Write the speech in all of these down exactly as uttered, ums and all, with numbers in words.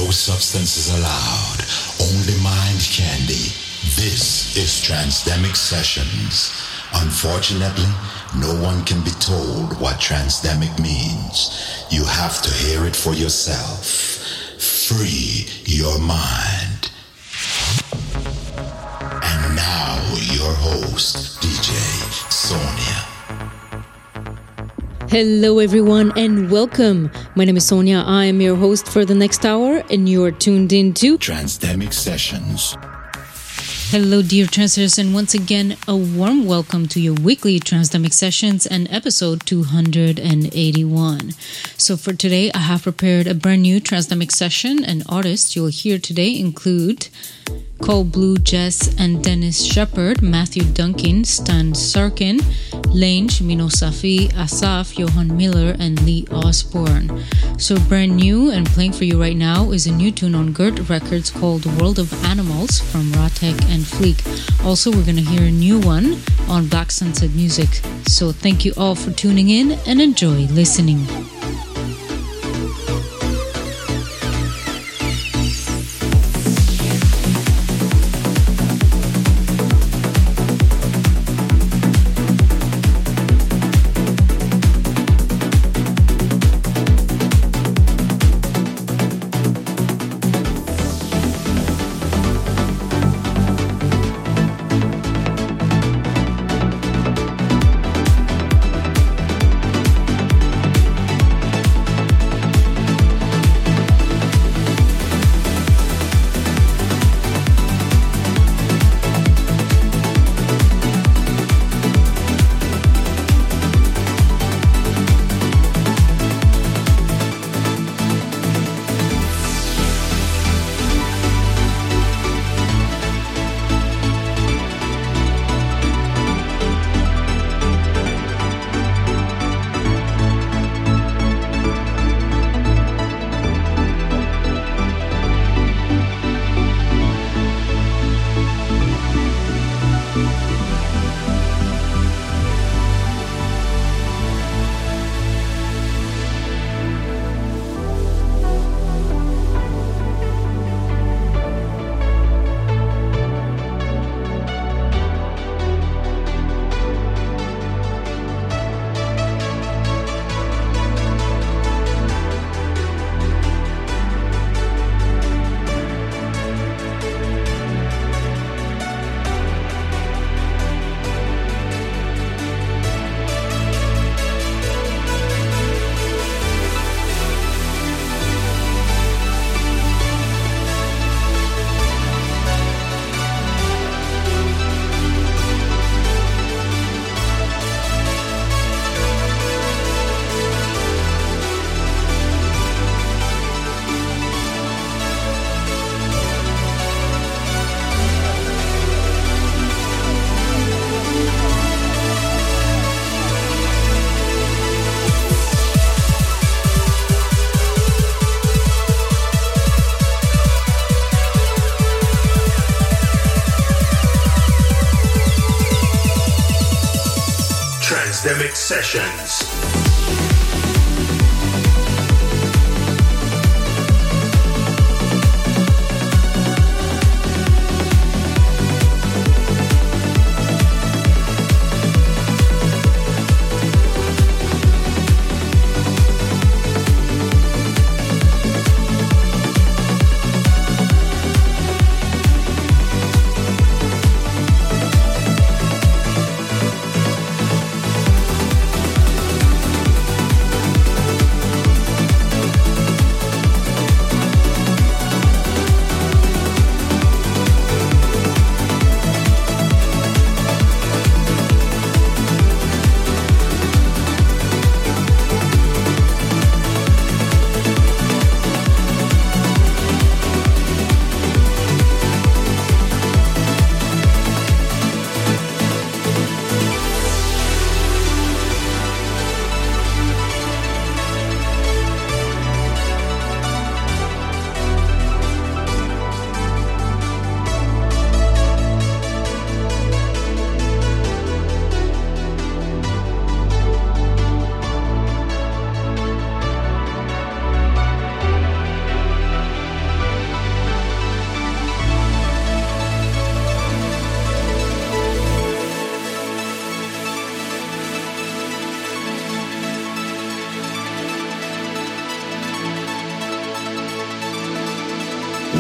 No substances allowed. Only mind candy. This is Transdemic Sessions. Unfortunately, no one can be told what transdemic means. You have to hear it for yourself. Free your mind. And now, your host, D J Sonia. Hello everyone and welcome. My name is Sonia. I am your host for the next hour and you are tuned into Transdemic Sessions. Hello dear transers, and once again a warm welcome to your weekly Transdemic Sessions and episode two hundred eighty-one. So for today I have prepared a brand new Transdemic session, and artists you'll hear today include Cold Blue Jess and Dennis Shepard, Matthew Duncan, Stan Sarkin, Lange, Mino Safi, Asaf, Johan Miller, and Lee Osborne. So brand new and playing for you right now is a new tune on Gert Records called World of Animals from Ratek and Fleek. Also, we're going to hear a new one on Black Sunset Music. So thank you all for tuning in and enjoy listening. Transdemic Sessions.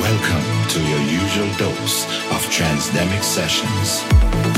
Welcome to your usual dose of Transdemic Sessions.